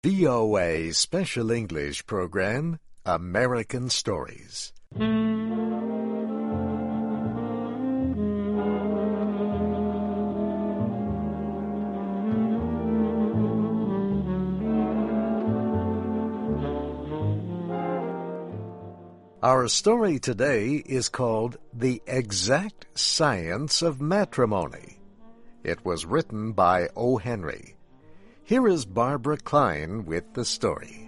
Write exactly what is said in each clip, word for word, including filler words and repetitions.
V O A Special English Program, American Stories. Our story today is called The Exact Science of Matrimony. It was written by O. Henry. Here is Barbara Klein with the story.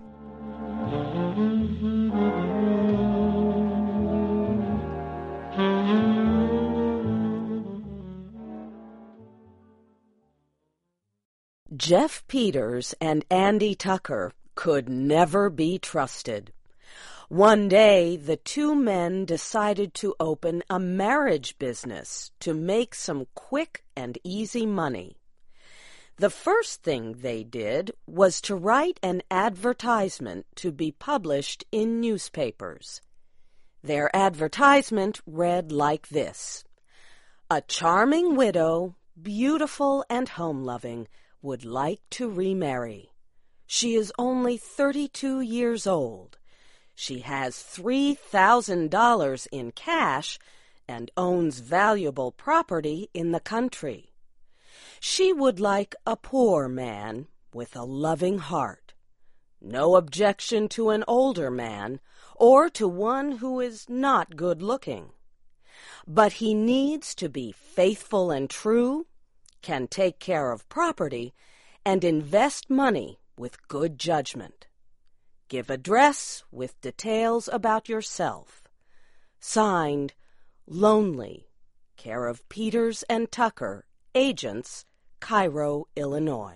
Jeff Peters and Andy Tucker could never be trusted. One day, the two men decided to open a marriage business to make some quick and easy money. The first thing they did was to write an advertisement to be published in newspapers. Their advertisement read like this: "A charming widow, beautiful and home-loving, would like to remarry. She is only thirty-two years old. She has three thousand dollars in cash and owns valuable property in the country. She would like a poor man with a loving heart. No objection to an older man or to one who is not good-looking. But he needs to be faithful and true, can take care of property, and invest money with good judgment. Give address with details about yourself. Signed, Lonely, care of Peters and Tucker, agents, Cairo, Illinois."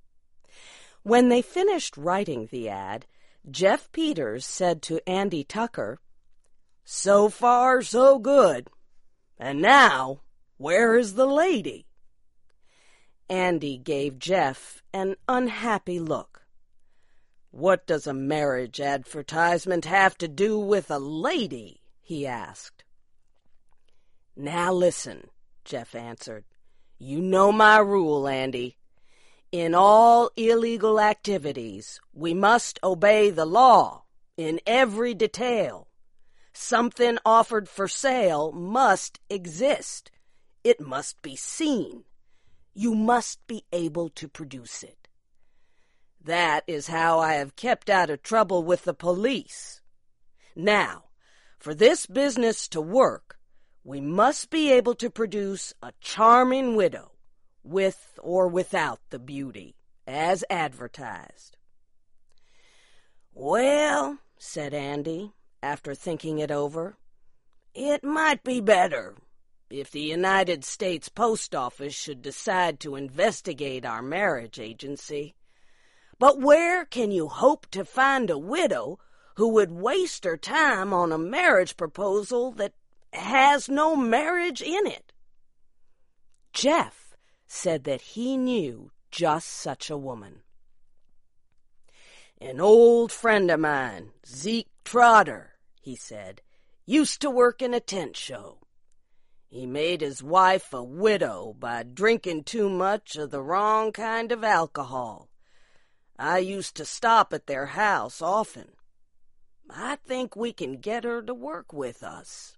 When they finished writing the ad, Jeff Peters said to Andy Tucker, "So far, so good. And now, where is the lady?" Andy gave Jeff an unhappy look. "What does a marriage advertisement have to do with a lady?" he asked. "Now listen," Jeff answered. "You know my rule, Andy. In all illegal activities, we must obey the law in every detail. Something offered for sale must exist. It must be seen. You must be able to produce it. That is how I have kept out of trouble with the police. Now, for this business to work, we must be able to produce a charming widow, with or without the beauty, as advertised." "Well," said Andy, after thinking it over, "it might be better if the United States Post Office should decide to investigate our marriage agency. But where can you hope to find a widow who would waste her time on a marriage proposal that has no marriage in it?" Jeff said that he knew just such a woman. "An old friend of mine, Zeke Trotter," he said, "used to work in a tent show. He made his wife a widow by drinking too much of the wrong kind of alcohol. I used to stop at their house often. I think we can get her to work with us."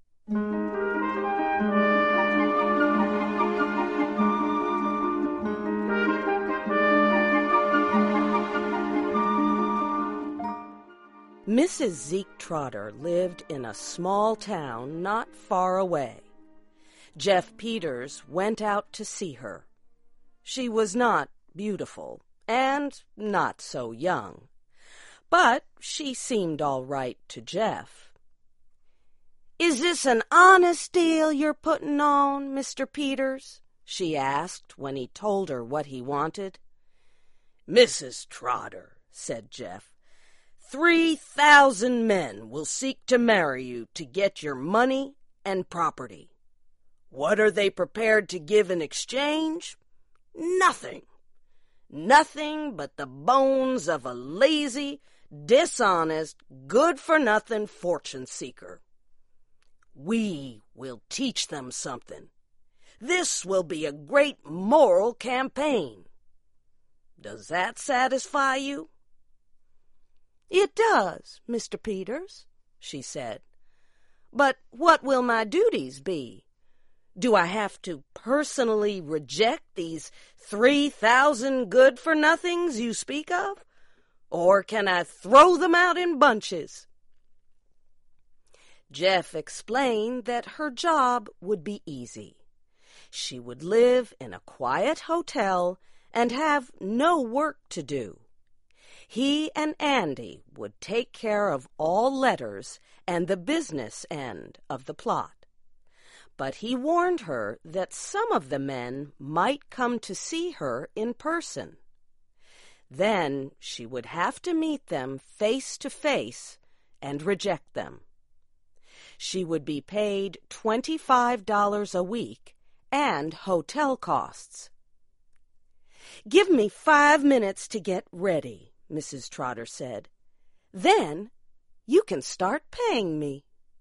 Missus Zeke Trotter lived in a small town not far away. Jeff Peters went out to see her. She was not beautiful and not so young, but she seemed all right to Jeff. "Is this an honest deal you're putting on, Mister Peters?" she asked when he told her what he wanted. "Missus Trotter," said Jeff, "three thousand men will seek to marry you to get your money and property. What are they prepared to give in exchange? Nothing. Nothing but the bones of a lazy, dishonest, good-for-nothing fortune-seeker. We will teach them something. This will be a great moral campaign. Does that satisfy you?" "It does, Mister Peters," she said. "But what will my duties be? Do I have to personally reject these three thousand good-for-nothings you speak of? Or can I throw them out in bunches?" Jeff explained that her job would be easy. She would live in a quiet hotel and have no work to do. He and Andy would take care of all letters and the business end of the plot. But he warned her that some of the men might come to see her in person. Then she would have to meet them face to face and reject them. She would be paid twenty-five dollars a week and hotel costs. "Give me five minutes to get ready," Missus Trotter said. "Then you can start paying me."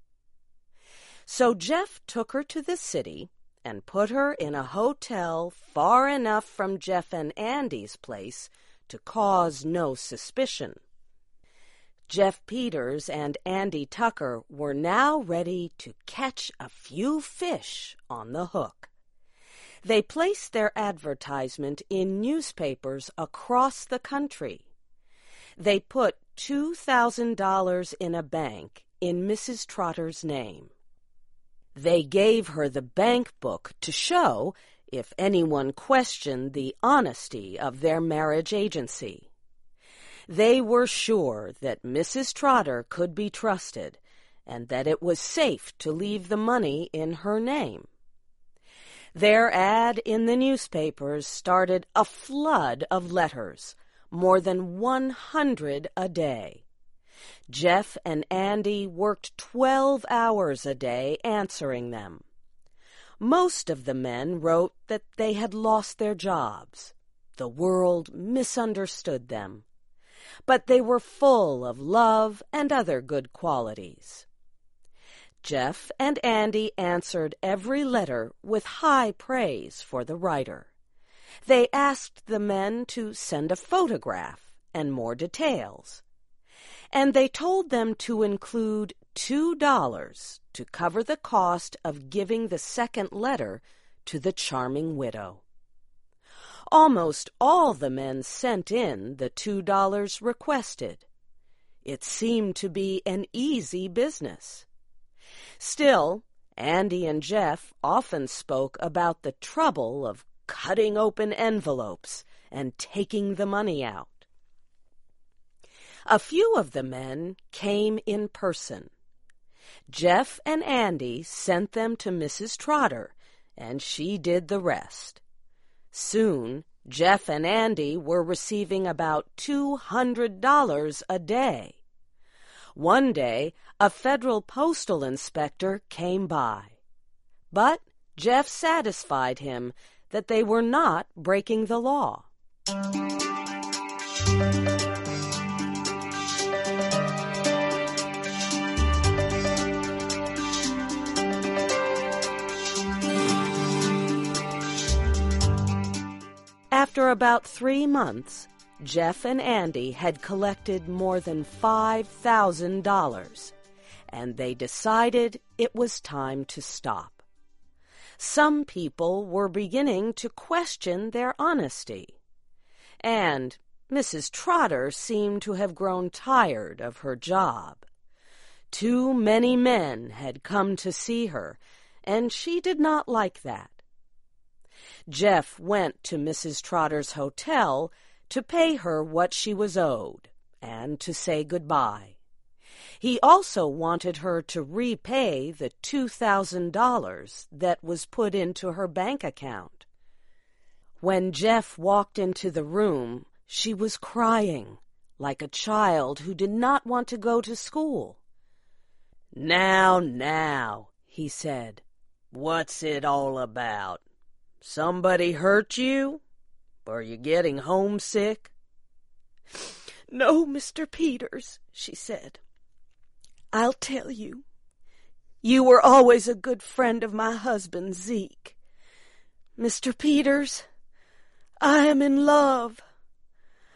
So Jeff took her to the city and put her in a hotel far enough from Jeff and Andy's place to cause no suspicion. Jeff Peters and Andy Tucker were now ready to catch a few fish on the hook. They placed their advertisement in newspapers across the country. They put two thousand dollars in a bank in Missus Trotter's name. They gave her the bank book to show if anyone questioned the honesty of their marriage agency. They were sure that Missus Trotter could be trusted and that it was safe to leave the money in her name. Their ad in the newspapers started a flood of letters, more than one hundred a day. Jeff and Andy worked twelve hours a day answering them. Most of the men wrote that they had lost their jobs. The world misunderstood them. But they were full of love and other good qualities. Jeff and Andy answered every letter with high praise for the writer. They asked the men to send a photograph and more details. And they told them to include two dollars to cover the cost of giving the second letter to the charming widow. Almost all the men sent in the two dollars requested. It seemed to be an easy business. Still, Andy and Jeff often spoke about the trouble of cutting open envelopes and taking the money out. A few of the men came in person. Jeff and Andy sent them to Missus Trotter, and she did the rest. Soon, Jeff and Andy were receiving about two hundred dollars a day. One day, a federal postal inspector came by. But Jeff satisfied him that they were not breaking the law. After about three months, Jeff and Andy had collected more than five thousand dollars, and they decided it was time to stop. Some people were beginning to question their honesty, and Missus Trotter seemed to have grown tired of her job. Too many men had come to see her, and she did not like that. Jeff went to Missus Trotter's hotel to pay her what she was owed and to say goodbye. He also wanted her to repay the two thousand dollars that was put into her bank account. When Jeff walked into the room, she was crying, like a child who did not want to go to school. "Now, now," he said, "what's it all about? Somebody hurt you? Are you getting homesick?" "No, Mister Peters," she said. "I'll tell you. You were always a good friend of my husband, Zeke. Mister Peters, I am in love.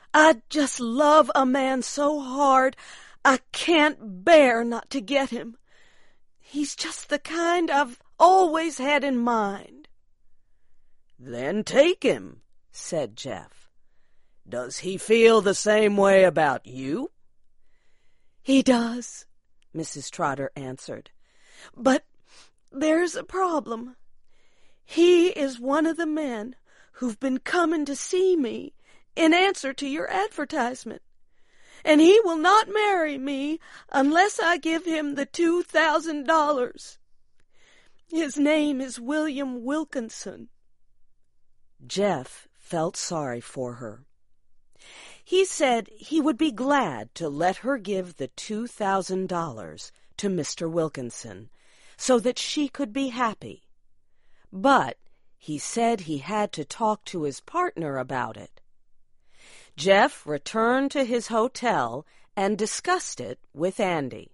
I just love a man so hard I can't bear not to get him. He's just the kind I've always had in mind." "Then take him," said Jeff. "Does he feel the same way about you?" "He does," Missus Trotter answered. "But there's a problem. He is one of the men who've been coming to see me in answer to your advertisement, and he will not marry me unless I give him the two thousand dollars. His name is William Wilkinson." Jeff felt sorry for her. He said he would be glad to let her give the two thousand dollars to Mister Wilkinson so that she could be happy. But he said he had to talk to his partner about it. Jeff returned to his hotel and discussed it with Andy.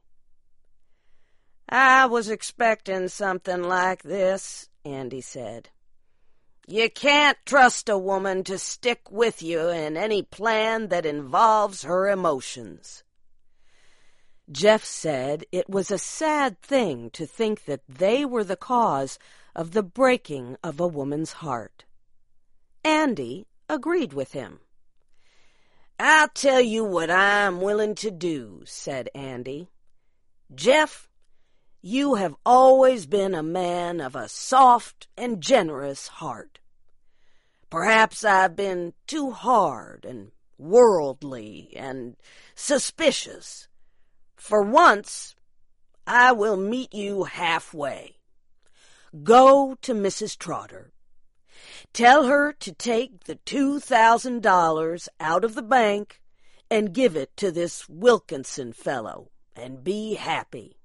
"I was expecting something like this," Andy said. "You can't trust a woman to stick with you in any plan that involves her emotions." Jeff said it was a sad thing to think that they were the cause of the breaking of a woman's heart. Andy agreed with him. "I'll tell you what I'm willing to do," said Andy. "Jeff, you have always been a man of a soft and generous heart. Perhaps I've been too hard and worldly and suspicious. For once, I will meet you halfway. Go to Missus Trotter. Tell her to take the two thousand dollars out of the bank and give it to this Wilkinson fellow, and be happy."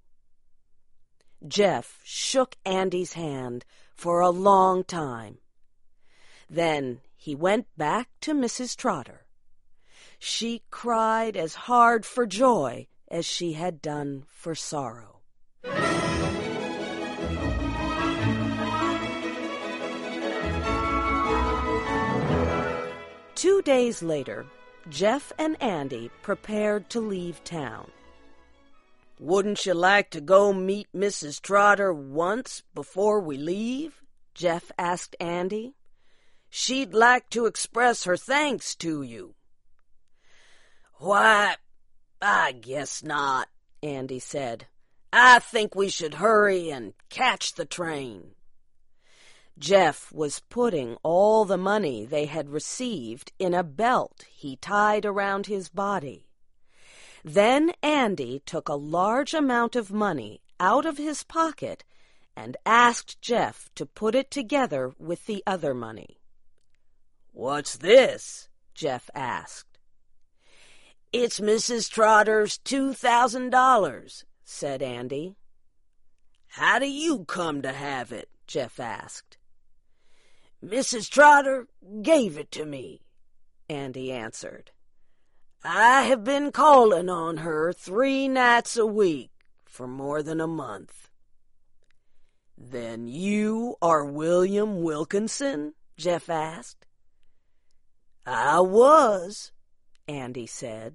Jeff shook Andy's hand for a long time. Then he went back to Missus Trotter. She cried as hard for joy as she had done for sorrow. Two days later, Jeff and Andy prepared to leave town. "Wouldn't you like to go meet Missus Trotter once before we leave?" Jeff asked Andy. "She'd like to express her thanks to you." "Why, I guess not," Andy said. "I think we should hurry and catch the train." Jeff was putting all the money they had received in a belt he tied around his body. Then Andy took a large amount of money out of his pocket and asked Jeff to put it together with the other money. "What's this?" Jeff asked. "It's Missus Trotter's two thousand dollars, said Andy. "How do you come to have it?" Jeff asked. "Missus Trotter gave it to me," Andy answered. "I have been calling on her three nights a week for more than a month." "Then you are William Wilkinson?" Jeff asked. "I was," Andy said.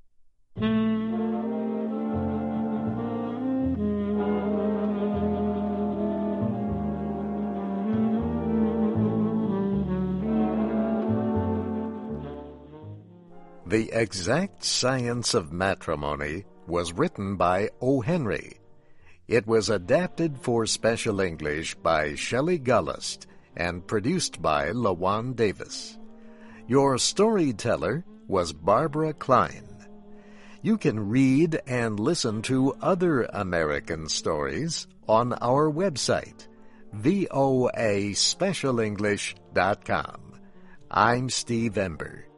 The Exact Science of Matrimony was written by O. Henry. It was adapted for Special English by Shelley Gullist and produced by LaJuan Davis. Your storyteller was Barbara Klein. You can read and listen to other American stories on our website, V O A special english dot com. I'm Steve Ember.